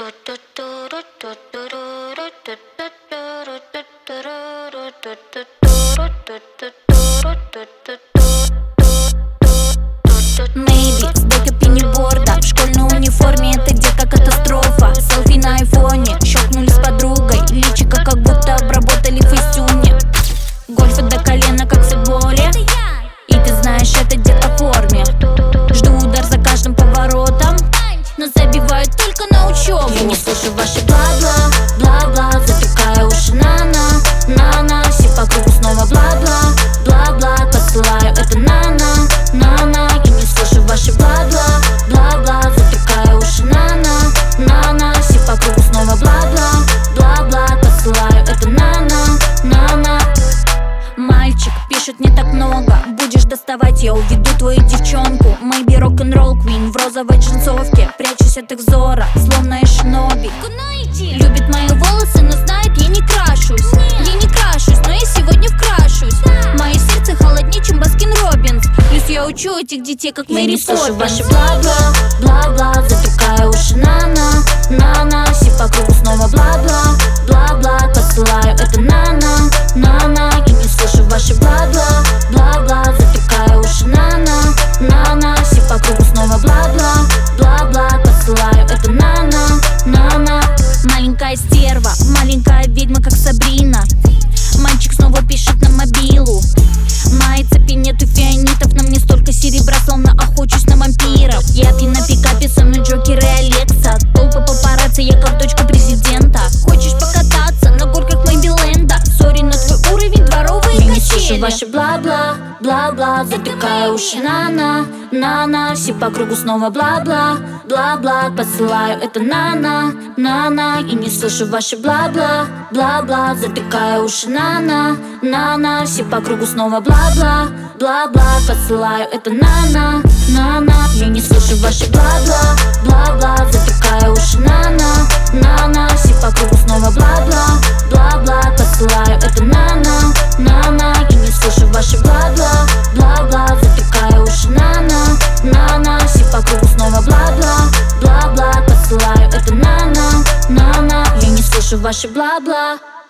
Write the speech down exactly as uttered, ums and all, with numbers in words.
Maybe, с бэкап-пениборда в школьной униформе, это детка катастрофа. Селфи на айфоне, щелкнули с подругой, личико как будто обработали в фейстюне. Гольфы до колена, как в футболе, и ты знаешь, это детка в форме. Жду удар за каждым поворотом, но забивают только на учебу. Я не слышу ваши бла-бла, бла-бла, затыкаю уши на-на, на-на. Все по кругу снова бла-бла, бла-бла, посылаю это на-на, на-на. Я не слышу ваши бла-бла, бла-бла, затыкаю уши на-на, на-на. Все по кругу снова бла-бла, бла-бла, посылаю это на-на, на-на. Мальчик пишет не так много, будешь доставать, я уведу твою девчонку. Maybe рок-н-ролл queen в розовой джинсовке, прячусь от их взора, словно из шиноби. Любит мои волосы, но знает, я не крашусь. Я не крашусь, но я сегодня вкрашусь. Мое сердце холоднее, чем Баскин Роббинс. Плюс я учу этих детей, как Мэри Поппинс. Я не слышу ваши бла-бла, бла-бла, затыкаю уши на-на, на-на. Все по кругу снова бла-бла, бла-бла, посылаю это на-на, на-на. Я не слышу ваши бла-бла, бла-бла, затыкаю уши на-на, на-на. Все по кругу снова бла-бла, бла-бла, посылаю это на-на, на-на. Маленькая стерва, маленькая ведьма, как Сабрина. Мальчик снова пишет на мобилу. Моей цепи нету фианитов, на мне столько серебра, словно охочусь на вампиров. Я пью на пикапе, со мной Джокер и Алекса. Толпы папарацци, я как дочка президента. Хочешь покататься на горках Мэйбиленда? Сори, на твой уровень дворовые качели. Я не слышу ваши бла-бла, бла-бла, затыкаю уши на-на, на-на. Все по кругу снова бла-бла, бла-бла, посылаю это на-на, на-на. И не слышу ваши бла-бла, бла-бла, затыкаю уши на-на, на-на. Все по кругу снова бла-бла, бла-бла, посылаю это на-на, на-на. Я не слышу ваши бла-бла, бла-бла, затыкаю уши на-на, на-на. Все по кругу снова бла-бла, бла-бла, посылаю это на-на, на-на. Я не слышу ваши бла-бла, бла-бла, затыкаю уши на-на, на-на. Все по кругу снова бла-бла, бла-бла, посылаю это на-на, на-на. Я не слышу ваши бла-бла.